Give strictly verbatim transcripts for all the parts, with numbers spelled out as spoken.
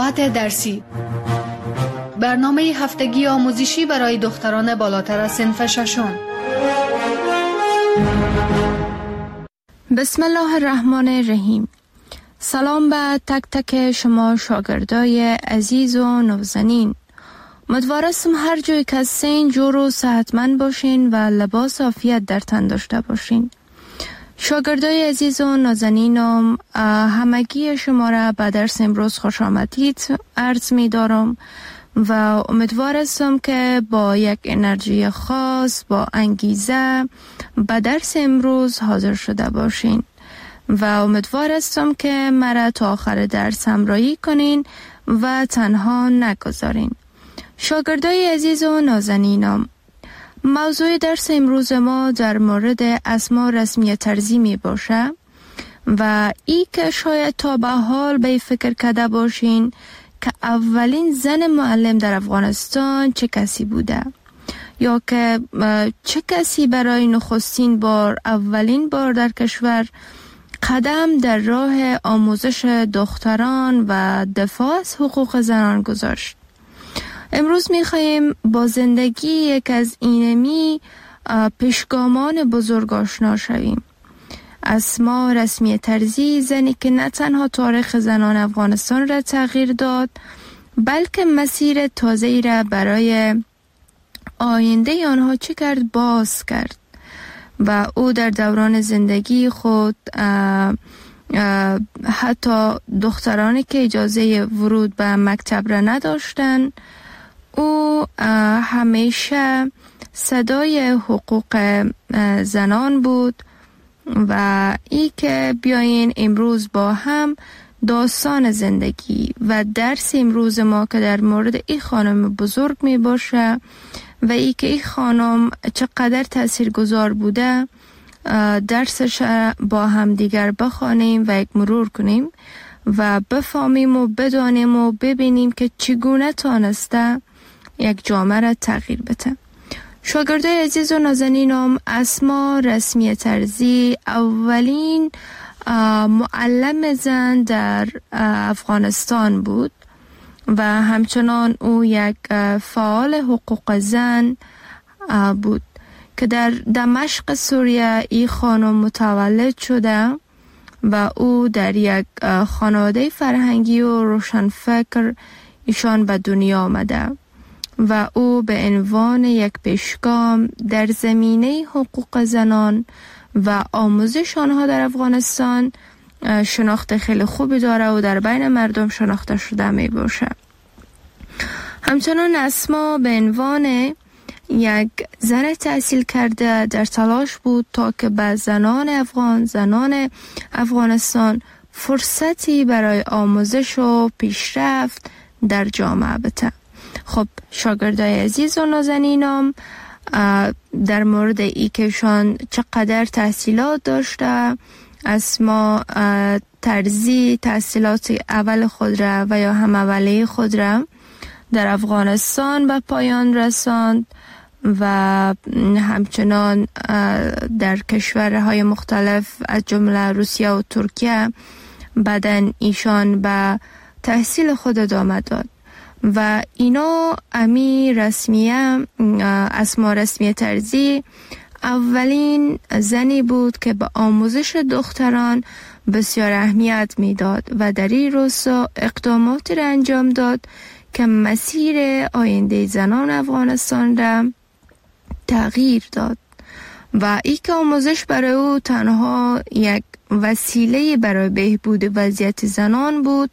ساعت درسی، برنامه هفتگی آموزشی برای دختران بالاتر از صنف ششم. بسم الله الرحمن الرحیم. سلام به تک تک شما شاگردای عزیز و نازنین. امیدوارم هر جای که هستین جور و صحتمند باشین و لباس عافیت در تن داشته باشین. شاگردای عزیز و نازنینم، همگی شما را به درس امروز خوش آمدید عرض می دارم و امیدوار هستم که با یک انرژی خاص، با انگیزه به درس امروز حاضر شده باشین و امیدوار هستم که مرا تا آخر درس همراهی کنین و تنها نگذارین. شاگردای عزیز و نازنینم، موضوع درس امروز ما در مورد اسما رسمی طرزی می باشه و ای که شاید تا به حال به فکر کرده باشین که اولین زن معلم در افغانستان چه کسی بوده یا که چه کسی برای نخستین بار اولین بار در کشور قدم در راه آموزش دختران و دفاع از حقوق زنان گذاشت. امروز می‌خوایم با زندگی یک از اینمی پیشگامان بزرگ آشنا شویم. اسما رسمی طرزی، زنی که نه تنها تاریخ زنان افغانستان را تغییر داد بلکه مسیر تازه‌ای را برای آینده آنها چه کرد باز کرد و او در دوران زندگی خود اه اه حتی دخترانی که اجازه ورود به مکتب را نداشتند، او همیشه صدای حقوق زنان بود و ای که بیاین امروز با هم داستان زندگی و درس امروز ما که در مورد این خانم بزرگ می باشه و ای که این خانم چقدر تاثیرگذار بوده درسش با هم دیگر بخوانیم و یک مرور کنیم و بفهمیم و بدانیم و ببینیم که چگونه تانسته یک جامعه را تغییر بده. شاگردای عزیز و نازنینم، اسما رسمی طرزی اولین معلم زن در افغانستان بود و همچنان او یک فعال حقوق زن بود که در دمشق سوریه این خانم متولد شده و او در یک خانواده فرهنگی و روشنفکر ایشان به دنیا آمده و او به عنوان یک پیشگام در زمینه حقوق زنان و آموزش آنها در افغانستان شناخت خیلی خوبی داره و در بین مردم شناخته شده می باشه. همچنان اسما به عنوان یک زن تحصیل کرده در تلاش بود تا که به زنان افغان، زنان افغانستان فرصتی برای آموزش و پیشرفت در جامعه بده. خب شاگردای عزیز و نازنینم، در مورد ای که شان چقدر تحصیلات داشته، اسما طرزی تحصیلات اول خود را و یا هم اولیه خود را در افغانستان به پایان رساند و همچنان در کشورهای مختلف از جمله روسیه و ترکیه بعدن ایشان به تحصیل خود ادامه داد و اینا امی رسمیه اسما رسمی طرزی اولین زنی بود که به آموزش دختران بسیار اهمیت میداد و در این راستا اقداماتی را انجام داد که مسیر آینده زنان افغانستان را تغییر داد و ای که آموزش برای او تنها یک وسیله برای بهبود وضعیت زنان بود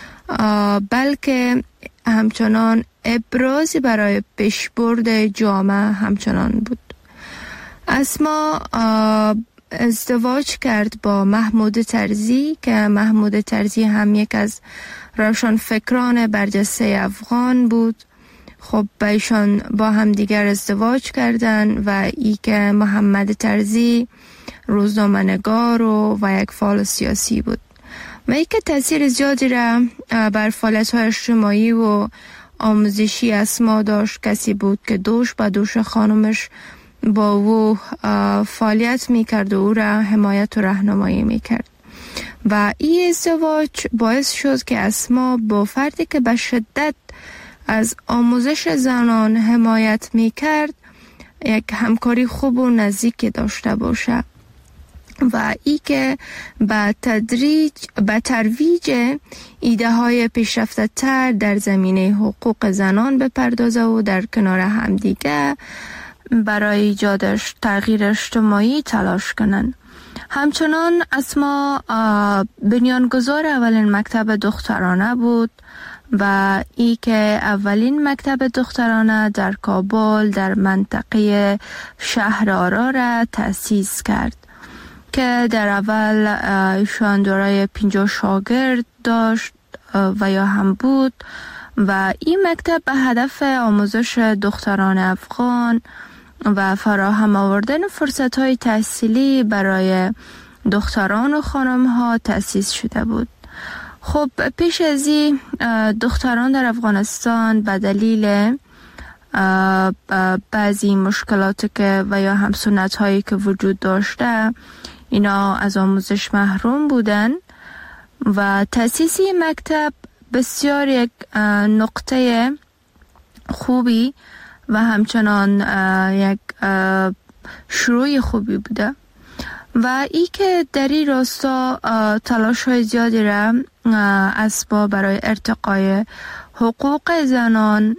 بلکه همچنان ابرازی برای پیشبرد جامعه همچنان بود. اسما ازدواج کرد با محمود طرزی که محمود طرزی هم یک از روشنفکران برجسته افغان بود. خب ایشان با هم دیگر ازدواج کردند و ای که محمد طرزی روزنامه‌نگار و, و یک فعال سیاسی بود و ای که تاثیر زیادی را بر فعالیت‌های اجتماعی و آموزشی اسما داشت. کسی بود که دوش به دوش خانمش با او فعالیت میکرد و او را حمایت و راهنمایی میکرد و این ازدواج باعث شد که اسما با فردی که به شدت از آموزش زنان حمایت می کرد یک همکاری خوب و نزدیک داشته باشه و ای که به تدریج به ترویج ایده های پیشرفته تر در زمینه حقوق زنان بپردازه و در کنار همدیگه برای ایجادش تغییر اجتماعی تلاش کنن. همچنان اسما بنیانگذار اولین مکتب دخترانه بود و ای که اولین مکتب دخترانه در کابل در منطقه شهر آرا را تأسیس کرد که در اول ایشان دارای پنجاه شاگرد داشت و یا هم بود و این مکتب به هدف آموزش دختران افغان و فراهم آوردن فرصت‌های تحصیلی برای دختران و خانم‌ها تأسیس شده بود. خب پیش از این دختران در افغانستان به دلیل بعضی مشکلات که و یا هم سنت هایی که وجود داشته اینا از آموزش محروم بودن و تأسیس مکتب بسیار یک نقطه خوبی و همچنان یک شروع خوبی بوده و ای که در این راستا تلاش های زیادی را اسبا برای ارتقای حقوق زنان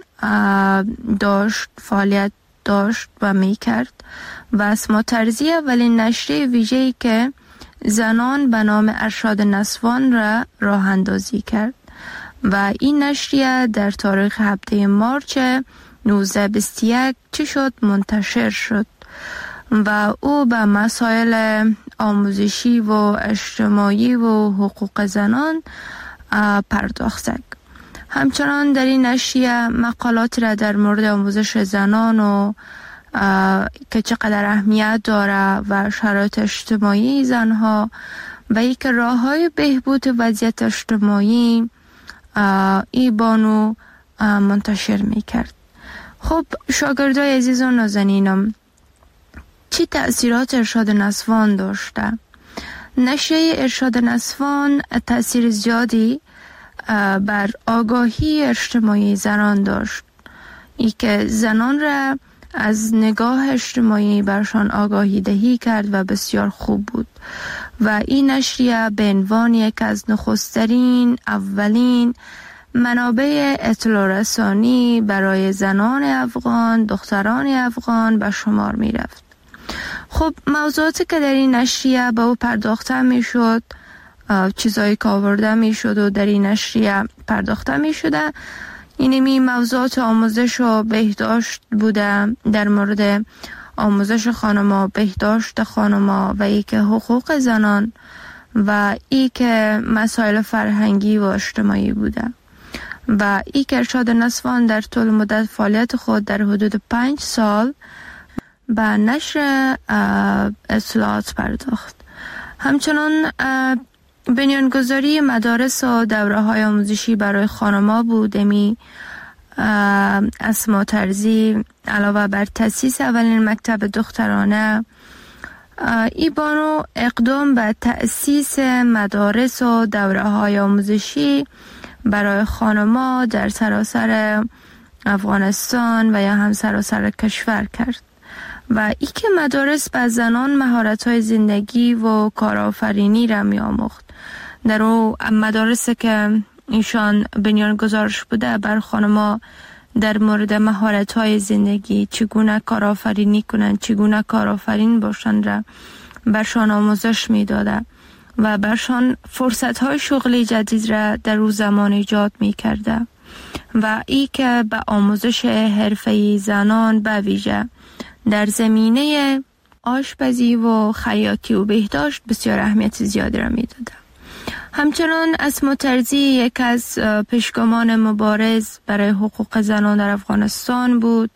داشت فعالیت داشت و می کرد و اسما ترزی اولین نشریه ویژه‌ای که زنان به نام ارشاد نسوان را راه اندازی کرد و این نشریه در تاریخ هفده مارچ نوزده بیست و یک چی شد منتشر شد و او به مسائل آموزشی و اجتماعی و حقوق زنان پرداخت. همچنان در این نشریه مقالات را در مورد آموزش زنان و که چقدر اهمیت داره و شرایط اجتماعی زنها و یک راه های بهبود وضعیت اجتماعی ای بانو منتشر می کرد. خب شاگردای عزیز و نازنینم، چی تأثیرات ارشاد نسوان داشته؟ نشریه ارشاد نسوان تأثیر زیادی بر آگاهی اجتماعی زنان داشت، ای که زنان را از نگاه اجتماعی برشان آگاهی دهی کرد و بسیار خوب بود و این نشریه به عنوان یک از نخسترین اولین منابع اطلاع رسانی برای زنان افغان، دختران افغان به شمار می رفت. خب موضوعاتی که در این نشریه به او پرداخته می شد، چیزایی که آورده می شد و در این نشریه پرداخته می شده، اینمی موضوعات آموزش و بهداشت بوده، در مورد آموزش خانما، بهداشت خانما و ای که حقوق زنان و ای که مسائل فرهنگی و اجتماعی بوده و ای که ارشاد نسوان در طول مدت فعالیت خود در حدود پنج سال به نشر اطلاعات پرداخت. همچنان بنیانگذاری مدارس و دوره های آموزشی برای خانما بود. امی اسما ترزی علاوه بر تأسیس اولین مکتب دخترانه، ای بانو اقدام به تأسیس مدارس و دوره های آموزشی برای خانما در سراسر افغانستان و یا هم سراسر کشور کرد و ای که مدارس به زنان مهارت‌های زندگی و کارآفرینی را می‌آموخت. در او مدارسی که ایشان بنیانگذارش بوده بر خانما در مورد مهارت‌های زندگی، چگونه کارآفرینی کنند، چگونه کارآفرین باشند را برشان آموزش می‌داده و برشان فرصت‌های شغلی جدید را در او زمان ایجاد می‌کرده و ای که به آموزش حرفه‌ای زنان به ویژه در زمینه آشپزی و خیاطی و بهداشت بسیار اهمیت زیادی را می‌داده. همچنان اسما ترزی یک از پیشگامان مبارز برای حقوق زنان در افغانستان بود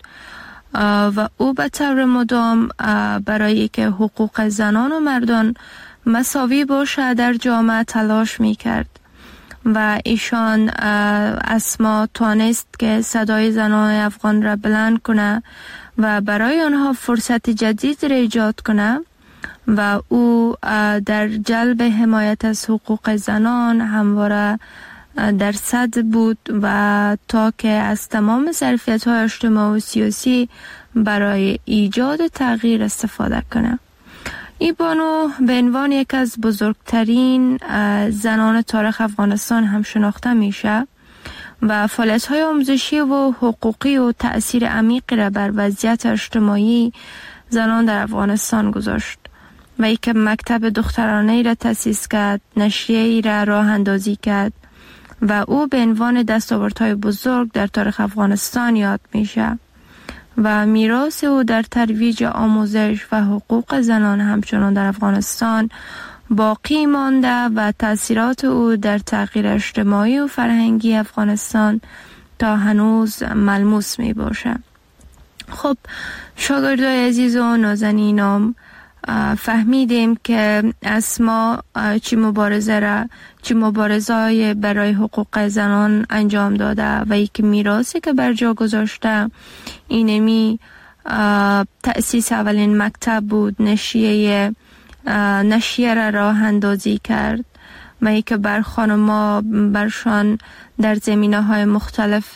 و او به طور مدام برای که حقوق زنان و مردان مساوی باشه در جامعه تلاش می‌کرد و ایشان اسما توانست که صدای زنان افغان را بلند کنه و برای آنها فرصت جدید را ایجاد کنه و او در جلب حمایت از حقوق زنان همواره در صدر بود و تا که از تمام ظرفیت‌های اجتماعی و سیاسی برای ایجاد تغییر استفاده کنه. ای بانو به عنوان یک از بزرگترین زنان تاریخ افغانستان هم شناخته میشه و فعالیت‌های آموزشی و حقوقی و تأثیر عمیقی را بر وضعیت اجتماعی زنان در افغانستان گذاشت و ای که مکتب دخترانه را تأسیس کرد، نشریه‌ای را راه اندازی کرد و او به عنوان دستاوردهای بزرگ در تاریخ افغانستان یاد میشه و میراث او در ترویج آموزش و حقوق زنان همچنان در افغانستان باقی مانده و تأثیرات او در تغییر اجتماعی و فرهنگی افغانستان تا هنوز ملموس می باشه. خب شاگردای عزیز و نازنینم، فهمیدیم که اسما چی مبارزه را چی مبارزه برای حقوق زنان انجام داده و یک میراثی که بر جا گذاشته اینمی تأسیس اولین مکتب بود، نشریه نشریه را راه اندازی کرد و یک بر خانما برشان در زمینه های مختلف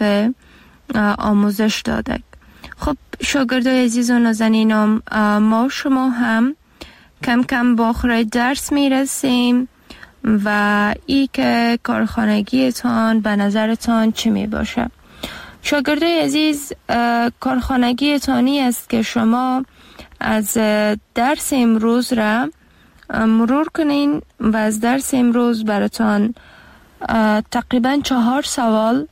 آموزش داده. خب شاگردای عزیز و نازنینم، ما شما هم کم کم با آخر درس میرسیم و ای که کارخانگیتان به نظرتان چی می باشه؟ شاگردای عزیز، کارخانگیتانی است که شما از درس امروز را مرور کنین و از درس امروز براتان تقریبا چهار سوال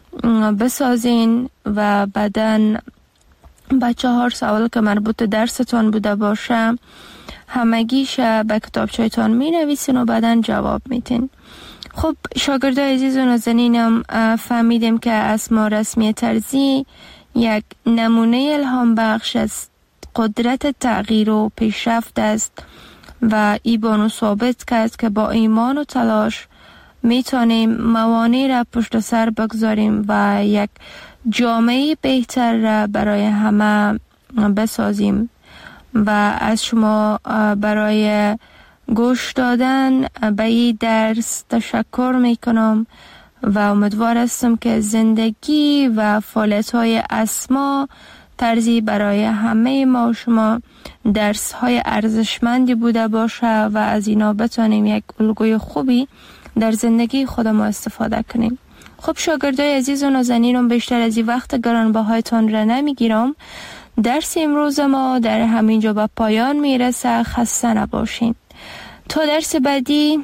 بسازین و بعدن با چهار سوال که مربوط درستان بوده باشه همگیش به کتابچه‌تان می نویسین و بعدن جواب میتین. خب شاگردای عزیز و نازنینم، فهمیدیم که اسما رسمی طرزی یک نمونه الهام بخش از قدرت تغییر و پیشرفت است و ای بانو ثابت کرد که با ایمان و تلاش میتونیم موانع را پشت سر بگذاریم و یک جامعه بهتر را برای همه بسازیم و از شما برای گوش دادن به این درس تشکر میکنم و امیدوار هستم که زندگی و فعالیت‌های اسما طرزی برای همه ما شما درس های ارزشمندی بوده باشه و از اینا بتونیم یک الگوی خوبی در زندگی خودمون استفاده کنیم. خب شاگردای عزیز و نازنینم، بیشتر از این وقت گرانبهایتان را نمیگیرم. درس امروز ما در همینجا به پایان میرسه. خسته نباشین. تا درس بعدی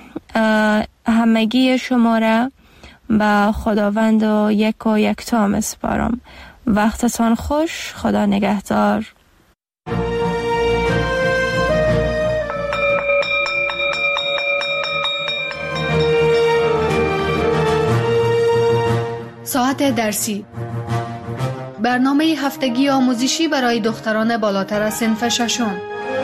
همگی شما را به خداوند و یک و یکتا میسپارم. وقتتان خوش. خدا نگهدار. ساعت درسی، برنامه هفتگی آموزشی برای دختران بالاتر از صنف ششم.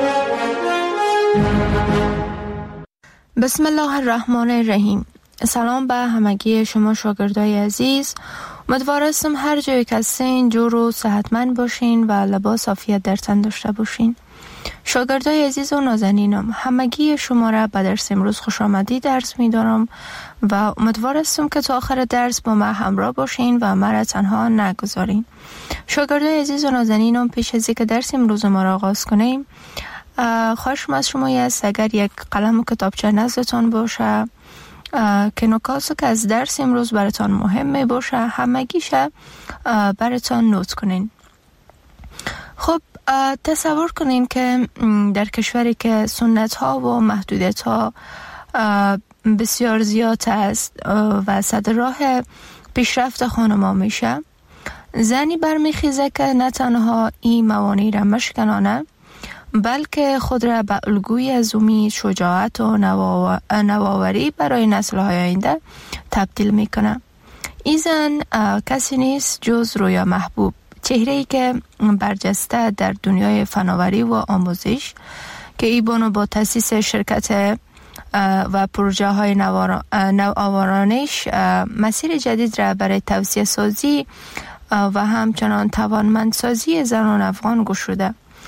بسم الله الرحمن الرحیم. سلام به همگی شما شاگردای عزیز. امیدوار هستم هر جایی که هستین جور و صحتمند باشین و لباس عافیت در تن داشته باشین. شاگردای عزیز و نازنینم، همگی شما را به درس امروز خوش آمدی درس می دارم و امیدوار هستم که تا آخر درس با ما همراه باشین و ما را تنها نگذارین. شاگردای عزیز و نازنینم، پیش از اینکه درس امروز ما را آغاز کنیم، خواهشم از شما است اگر یک قلم و کتابچه نزدتان باشه که نکاتی که از درس امروز براتان مهمه باشه همگیشه براتان نوت کنین. خب تصور کنین که در کشوری که سنت ها و محدودیت ها بسیار زیاد است و صدر راه پیشرفت خانما میشه، زنی برمیخیزه که نه تنها این موانع را مشکنانه بلکه خود را به الگوی از امید، شجاعت و نوآوری برای نسل‌های آینده تبدیل میکنه. این زن کسی نیست جز رویا محبوب، چهره‌ای که برجسته در دنیای فناوری و آموزش که ای بانو با تأسیس شرکت و پروژه های نوآورانش مسیر جدید را برای توسعه سازی و همچنان توانمندسازی زنان افغان گشوده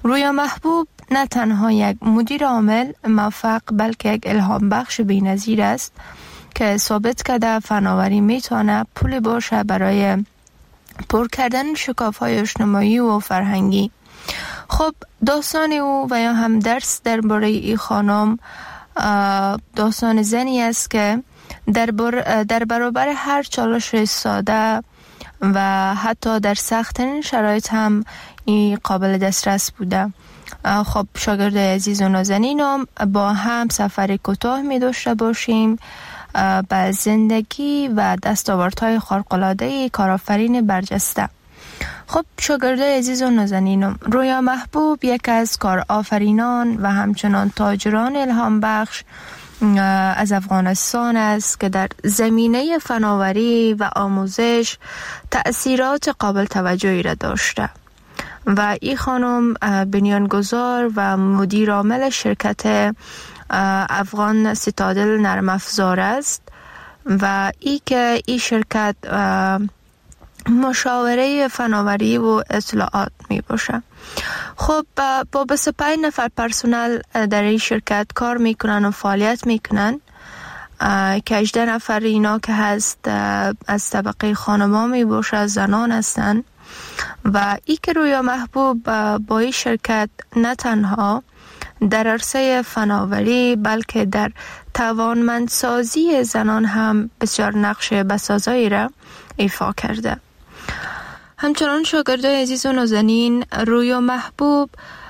رویا محبوب نه تنها یک مدیر عامل موفق بلکه یک الهام بخش بی‌نظیر است که ثابت کرده فناوری میتونه پول باشه برای پر کردن شکاف‌های اجتماعی و فرهنگی. خب داستان او و یا هم درس درباره این خانم داستان زنی است که در, بر در برابر هر چالش ساده و حتی در سخت‌ترین شرایط هم این قابل دسترس بوده. خب شاگرد عزیز و نازنینم با هم سفر کوتاه می داشته باشیم به زندگی و دستاوردهای خارق‌العاده کارآفرین برجسته. خب شاگردای عزیز و نازنینم، رویا محبوب یک از کارآفرینان و همچنان تاجران الهام بخش از افغانستان است که در زمینه فناوری و آموزش تأثیرات قابل توجهی را داشته و این خانم بنیانگذار و مدیر عامل شرکت افغان سیتادل نرم افزار است و ای که این شرکت مشاوره فناوری و اطلاعات می باشه. خب با بیست و پنج نفر پرسنل در این شرکت کار میکنن و فعالیت میکنن که هجده نفر اینا که هست از طبقه خانما می باشه، زنان هستن و ای که رویا محبوب با این شرکت نه تنها در عرصه فناوری بلکه در توانمندسازی زنان هم بسیار نقش بسازایی را ایفا کرده. همچنان شاگردای عزیز و نازنین، رویا محبوب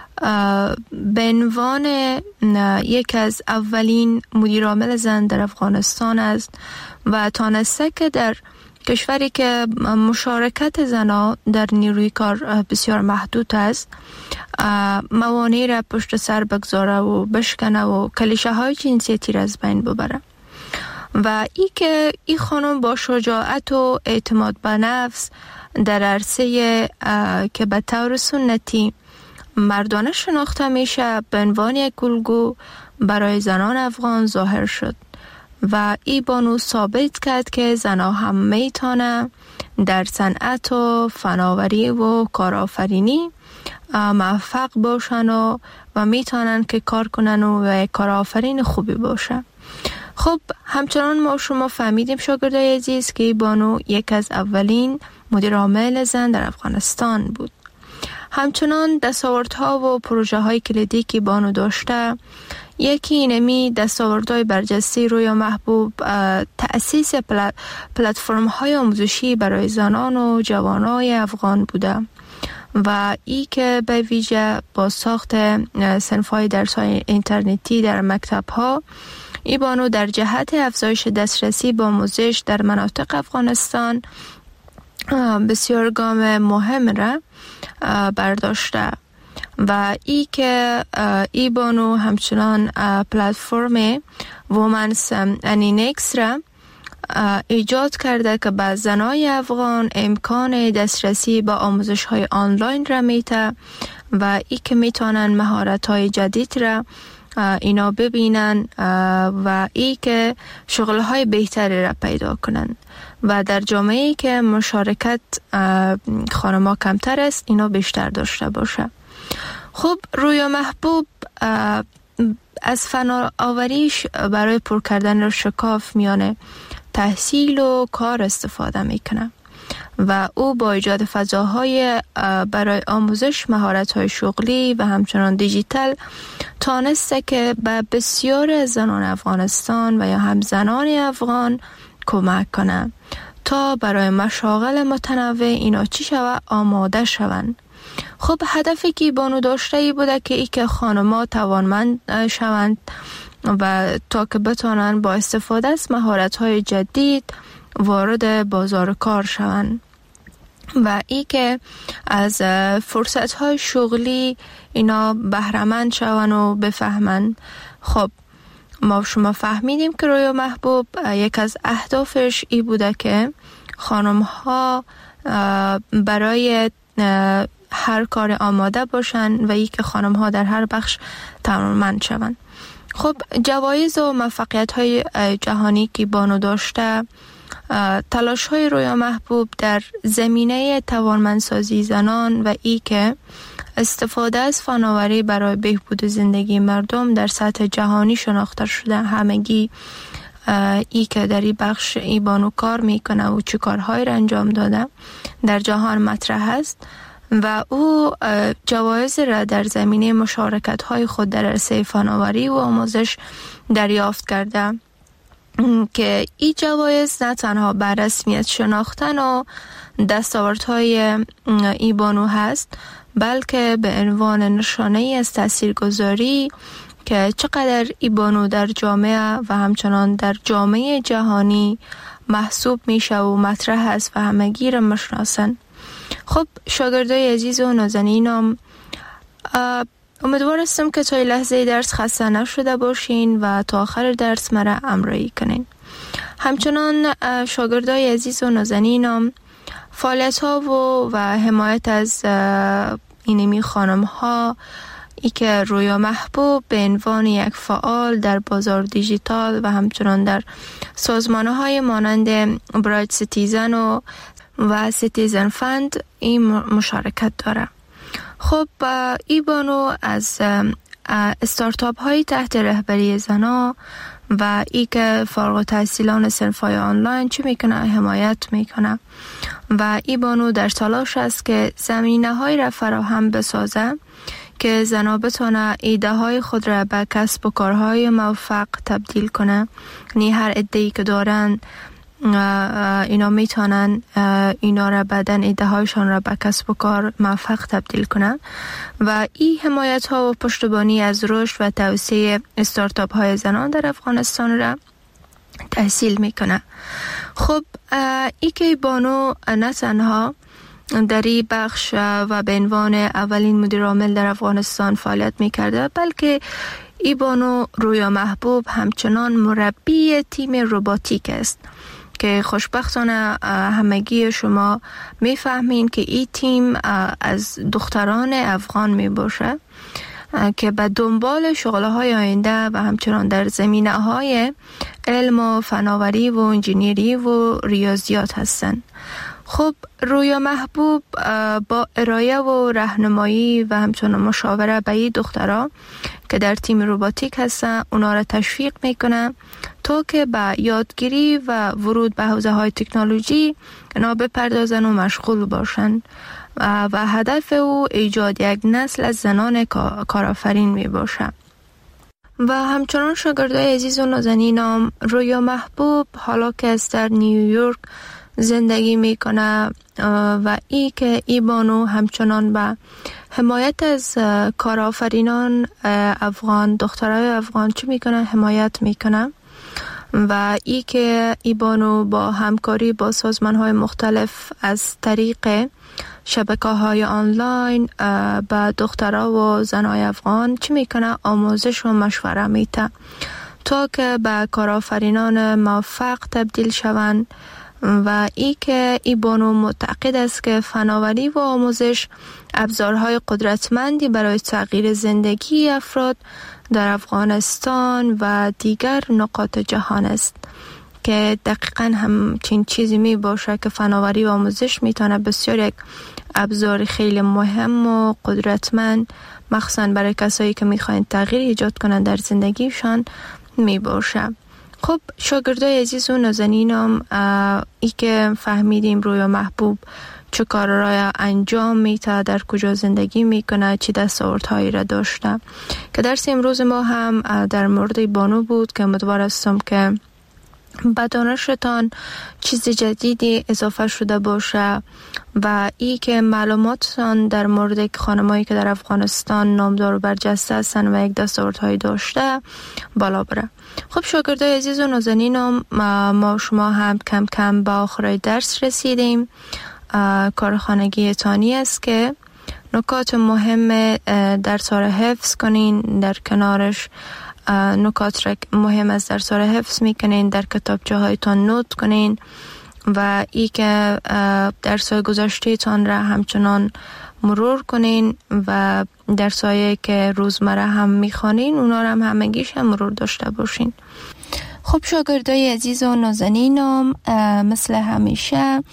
به عنوان یک از اولین مدیر عامل زن در افغانستان است و تانسته که در کشوری که مشارکت زنان در نیروی کار بسیار محدود است موانع را پشت سر بگذاره و بشکنه و کلیشه های جنسیتی را از بین ببره و ای که این خانم با شجاعت و اعتماد به نفس در عرصه که به طور سنتی مردانه شناخته میشه به عنوان یک الگو برای زنان افغان ظاهر شد و ای بانو ثابت کرد که زنها هم میتونه در صنعت و فناوری و کارآفرینی موفق باشن و, و میتونن که کار کنن و یک کارآفرین خوبی باشه. خب همچنان ما شما فهمیدیم شاگردای عزیز که ای بانو یک از اولین مدیر عامل زن در افغانستان بود. همچنان دستاوردها و پروژه های کلیدی که بانو داشته، یکی اینمی دستاوردهای برجسته رویا محبوب تأسیس پلتفرم های آموزشی برای زنان و جوانای افغان بوده و ای که به ویژه با ساخت صنف‌های درس‌های اینترنتی در مکتب‌ها ای بانو در جهت افزایش دسترسی به آموزش در مناطق افغانستان بسیار گام مهم را برداشته و ای که ای بانو همچنان پلتفرم وومنز انینکس را ایجاد کرده که به زنای افغان امکان دسترسی به آموزش های آنلاین را میته و ای که میتونن مهارت های جدید را اینا ببینن و ای که شغل های بهتری را پیدا کنن و در جامعه‌ای که مشارکت خانم‌ها کمتر است اینا بیشتر داشته باشه. خب رویا محبوب از فناوریش برای پر کردن شکاف میانه تحصیل و کار استفاده میکنه و او با ایجاد فضاهای برای آموزش مهارت‌های شغلی و همچنان دیجیتال تانسته که به بسیار زنان افغانستان و یا هم زنان افغان کمک کنه تا برای مشاغل متنوع اینا چی شود آماده شوند. خب هدفی که بانو داشته ای بوده که ای که خانم‌ها توانمند شوند و تا که بتانن با استفاده از مهارت‌های جدید وارد بازار کار شوند و ای که از فرصت‌های شغلی اینا بهره‌مند شوند و بفهمند. خب ما شما فهمیدیم که رویا محبوب یک از اهدافش ای بوده که خانم‌ها برای هر کار آماده باشن و ای که خانم‌ها در هر بخش توانمند شوند. خب جوایز و موفقیت‌های جهانی که بانو داشته، تلاش‌های رویا محبوب در زمینه توانمندسازی زنان و ای که استفاده از فناوری برای بهبود زندگی مردم در سطح جهانی شناخته شده. همگی ای که در این بخش ای بانو کار میکنه و چه کارهایی را انجام داده در جهان مطرح است و او جوایز را در زمینه مشارکت های خود در عرصه فناوری و آموزش دریافت کرده که این جوایز نه تنها بر رسمیت شناختن و دستاوردهای ای بانو هست، بلکه به عنوان نشانه ای از تاثیرگذاری که چقدر ای بانو در جامعه و همچنان در جامعه جهانی محسوب میشه و مطرح است و همگی را میشناسن. خب شاگردای عزیز و نازنینم، امیدوار هستم که تا لحظه درس خسته نشده باشین و تا آخر درس مرا همراهی کنین. همچنان شاگردای عزیز و نازنینم، فعالیت ها و, و حمایت از اینمی خانم ها ای که رویا محبوب به عنوان یک فعال در بازار دیجیتال و همچنان در سازمان های مانند برایت سیتیزن و و سیتیزن فند این مشارکت داره. خب ای بانو از استارتاپ های تحت رهبری زنا و ای که فارغ التحصیلان صنف‌های آنلاین چی میکنه حمایت میکنه و ای بانو در تلاش است که زمینه های را فراهم بسازه که زنا بتونه ایده های خود را به کسب و کارهای موفق تبدیل کنه. یعنی هر ایده‌ای که دارن اینا میتونن اینا را بعدن ایده هایشان را به کسب و کار موفق تبدیل کنن و این حمایت ها و پشتیبانی از رشد و توسعه استارتاپ های زنان در افغانستان را تحصیل میکنه. خب ای که بانو نه تنها در این بخش و به عنوان اولین مدیر عامل در افغانستان فعالیت میکرده، بلکه ای بانو رویا محبوب همچنان مربی تیم روباتیک است که خوشبختانه همگی شما میفهمین که این تیم از دختران افغان می باشه که به دنبال شغلهای آینده و همچنان در زمینه های علم و فناوری و انجینیری و ریاضیات هستند. خب رویا محبوب با ارائه و راهنمایی و همچنان مشاوره به این دخترها که در تیم روباتیک هستن اونا را تشویق میکنه تا که به یادگیری و ورود به حوزه های تکنولوژی اونا بپردازن و مشغول باشن و, و هدف او ایجاد یک نسل از زنان کارآفرین می باشه. و همچنان شاگردای عزیز و نازنینم، رویا محبوب حالا که از در نیویورک زندگی میکنه و ای که ای بانو همچنان به حمایت از کارآفرینان افغان، دخترای افغان چی میکنه؟ حمایت میکنه و ای که ای بانو با همکاری با سازمان های مختلف از طریق شبکه های آنلاین به دخترها و زنای افغان چی میکنه؟ آموزش و مشوره میده تا که به کارآفرینان موفق تبدیل شوند و ای که ای بانو معتقد است که فناوری و آموزش ابزارهای قدرتمندی برای تغییر زندگی افراد در افغانستان و دیگر نقاط جهان است که دقیقاً همچین چیزی می باشه که فناوری و آموزش میتونه بسیار یک ابزار خیلی مهم و قدرتمند مخصوصاً برای کسایی که میخواین تغییر ایجاد کنن در زندگیشان می باشه. خب شاگردای عزیز و نازنینم، ای که فهمیدیم رویا محبوب چه کار را انجام میده، در کجا زندگی میکنه، چی دستاوردهایی را داشته، که درس امروز ما هم در مورد بانو بود که امیدوار هستم که به دانشتان چیز جدیدی اضافه شده باشه و ای که معلوماتتان در مورد خانمایی که در افغانستان نامدار و برجسته هستن و یک دستاوردهایی داشته بالا بره. خب شاگردای عزیز و نازنینم، ما شما هم کم کم به آخرای درس رسیدیم. کار خانگی تانی است که نکات مهم درس را حفظ کنین، در کنارش نکات را مهم از درس را حفظ میکنین، در کتابچه هایتان نوت کنین و ای که درس های گذشته تان را همچنان مرور کنین و درس هایی که روزمره هم میخوانین اونا را هم همگیش هم مرور داشته باشین. خب شاگردای عزیز و نازنینم، مثل همیشه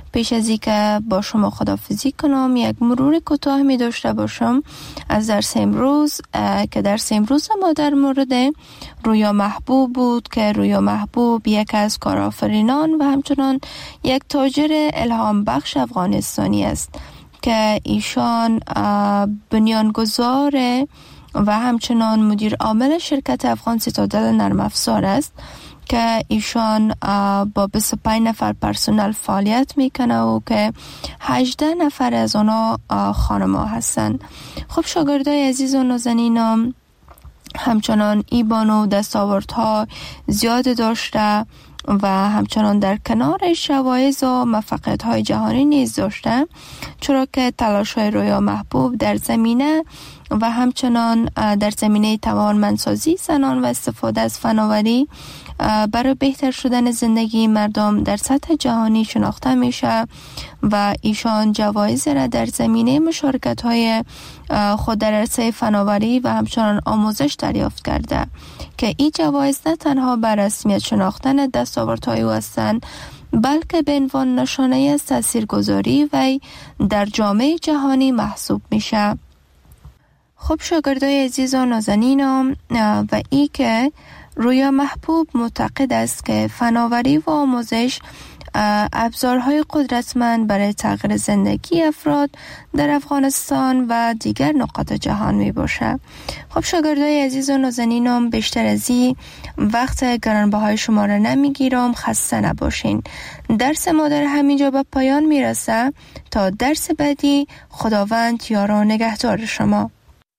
پیش از اینکه با شما خداحافظی کنم یک مرور کوتاه می داشته باشم از درس امروز که درس امروز ما در مورد رویا محبوب بود که رویا محبوب یک از کارآفرینان و همچنان یک تاجر الهام بخش افغانستانی است که ایشان بنیانگذار و همچنان مدیر عامل شرکت افغان سیتادل نرم افزار است که ایشان با بیست و پنج نفر پرسنل فعالیت میکنه و که هجده نفر از آنها خانم‌ها هستند. خب شاگردای عزیز و نازنینم همچنان ای بانو دستاوردها زیاد داشته و همچنان در کنارش جوایز و موفقیت‌های جهانی نیز داشته، چرا که تلاش‌های رویا محبوب در زمینه و همچنان در زمینه توانمندسازی زنان و استفاده از فناوری برای بهتر شدن زندگی مردم در سطح جهانی شناخته میشه و ایشان جوایز را در زمینه مشارکت‌های خود در عرصه فناوری و همچنان آموزش دریافت کرده که این جوایز نه تنها بر رسمیت شناختن دستاوردهای او هستند بلکه به عنوان نشانه از تاثیرگذاری وی در جامعه جهانی محسوب میشه. خب شاگردای عزیز و نازنینم و ای که رویا محبوب معتقد است که فناوری و آموزش ابزارهای قدرتمند برای تغییر زندگی افراد در افغانستان و دیگر نقاط جهان می باشه. خب شاگردای عزیز و نازنینم بیشتر از این وقت گرانبهای شما را نمیگیرم، خسته نباشین. درس ما در همینجا به پایان میرسه. تا درس بعدی خداوند یار و نگهدار شما.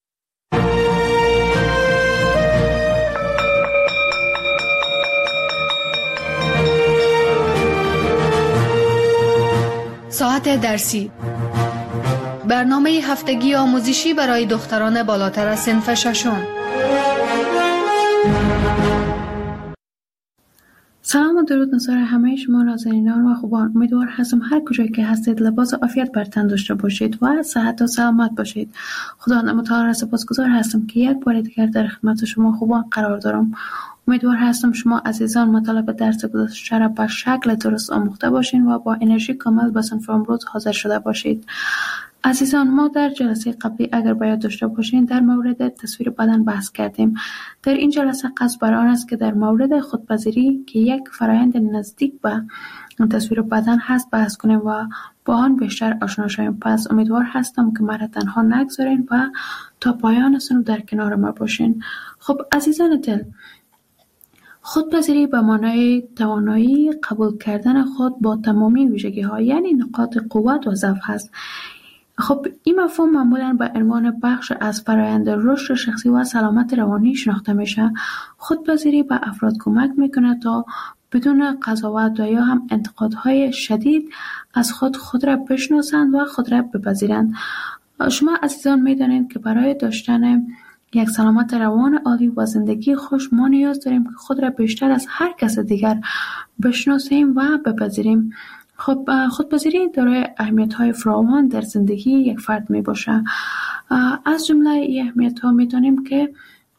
ساعت درسی، برنامه هفتگی آموزشی برای دختران بالاتر از صنف ششم. سلام و درود نظر همه شما نازنینان و خوبان. امیدوار هستم هر کجایی که هستید لباس عافیت بر تن داشته باشید و صحت و سلامت باشید. خدا متعال را سپاسگزار هستم که یک بار دیگر در خدمت شما خوبان قرار دارم. امیدوار هستم شما عزیزان مطالب درس گذشته را به شکل درست آموخته باشین و با انرژی کامل به صنف امروز حاضر شده باشید. عزیزان ما در جلسه قبلی اگر باید داشته باشین در مورد تصویر بدن بحث کردیم. در این جلسه قصد بر آن است که در مورد خودپذیری که یک فرایند نزدیک به تصویر بدن هست بحث کنیم و با آن بیشتر آشنا شویم. پس امیدوار هستم که مرا تنها نگذارین و تا پایان سنو در کنار ما باشین. خب عزیزان دل، خودپذیری به معنای توانایی قبول کردن خود با تمامی ویژگی ها یعنی نقاط قوت و ضعف هست. خب این مفهوم معمولاً به عنوان بخش از فرآیند رشد شخصی و سلامت روانی شناخته میشه. خودپذیری به افراد کمک میکنه تا بدون قضاوت و یا هم انتقادهای شدید از خود خود را بشناسند و خود را بپذیرند. شما عزیزان میدانید که برای داشتن یک سلامت روان عالی و زندگی خوش ما نیاز داریم که خود را بیشتر از هر کس دیگر بشناسیم و بپذیریم. خب خودپذیری دارای اهمیت‌های فراوان در زندگی یک فرد میباشه. از جمله این اهمیت‌ها میتونیم که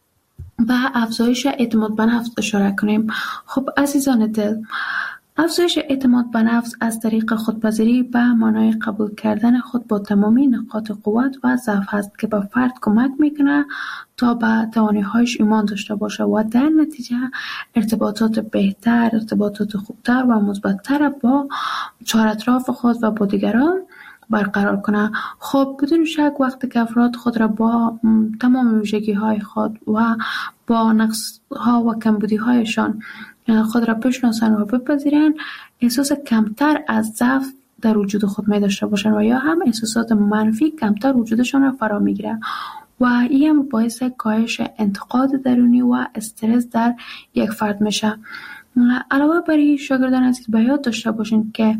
به افزایش اعتماد به نفس اشاره کنیم. خب عزیزان دل، افزایش اعتماد به نفس از طریق خودپذیری به معنای قبول کردن خود با تمامی نقاط قوت و ضعف هست که به فرد کمک میکنه تا به توانایی‌هایش ایمان داشته باشه و در نتیجه ارتباطات بهتر، ارتباطات خوبتر و مثبت‌تر با چهار اطراف خود و با دیگران برقرار کنه. خب بدون شک وقتی که افراد خود را با تمام ویژگی‌های خود و با نقص‌ها و کمبودی‌هایشان خود را بشناسن و بپذیرن، احساس کمتر از ضعف در وجود خود می داشته باشن و یا هم احساسات منفی کمتر وجودشان را فرا میگیره و این هم باعث کاهش انتقاد درونی و استرس در یک فرد میشه. علاوه بر این شاگردان عزیز به یاد داشته باشین که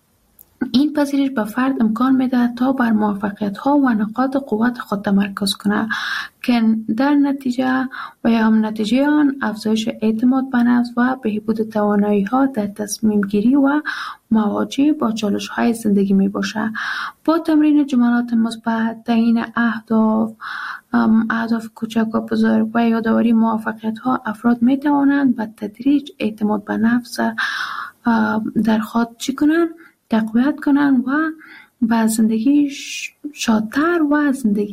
این پذیرش به فرد امکان میده تا بر موفقیت‌ها و نقاط قوت خود تمرکز کنه که در نتیجه و یا هم نتیجه آن افزایش اعتماد به نفس و بهبود توانایی‌ها در تصمیم گیری و مواجهه با چالش‌های زندگی می باشه. با تمرین جملات مثبت، تعیین اهداف، اهداف کوچک و بزرگ و یادآوری موفقیت‌ها افراد می توانند به تدریج اعتماد به نفس در خود چی کنن؟ تقویت کنن و به زندگی شادتر و زندگی